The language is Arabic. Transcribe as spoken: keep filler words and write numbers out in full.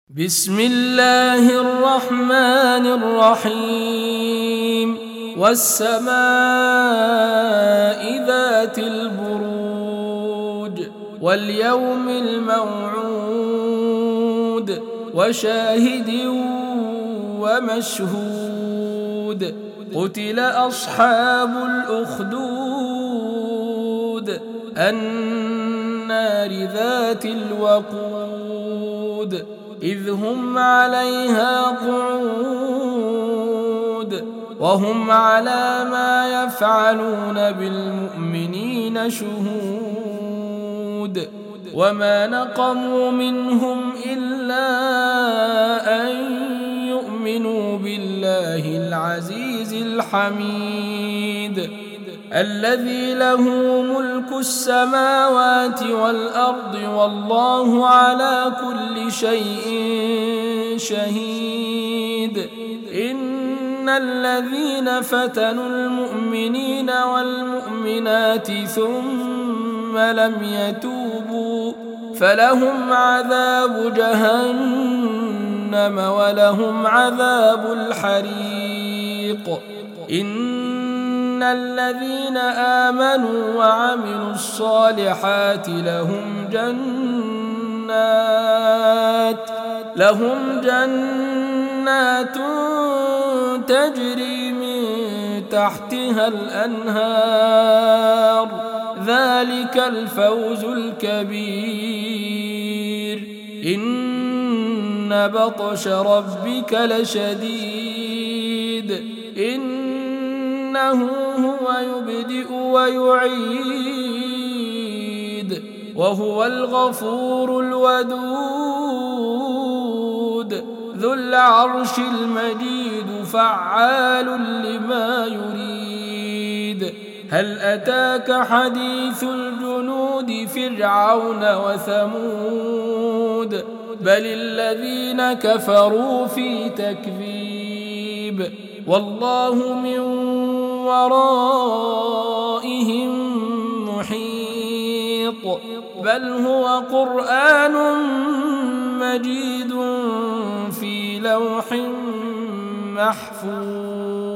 بسم الله الرحمن الرحيم والسماء ذات البروج واليوم الموعود وشاهد ومشهود قتل أصحاب الأخدود النار ذات الوقود إذ هم عليها قعود وهم على ما يفعلون بالمؤمنين شهود وما نقموا منهم إلا أن يؤمنوا بالله العزيز الحميد الذي له ملك السماوات والأرض والله على كل شيء شهيد إن الذين فتنوا المؤمنين والمؤمنات ثم لم يتوبوا فلهم عذاب جهنم ولهم عذاب الحريق إن إن الذين آمنوا وعملوا الصالحات لهم جنات لهم جنات تجري من تحتها الأنهار ذلك الفوز الكبير إن بطش ربك لشديد إن إنه هو يبدئ ويعيد وهو الغفور الودود ذو العرش المجيد فعال لما يريد هل أتاك حديث الجنود فرعون وثمود بل الذين كفروا في تكذيب والله من ورائهم محيط بل هو قرآن مجيد في لوح محفوظ.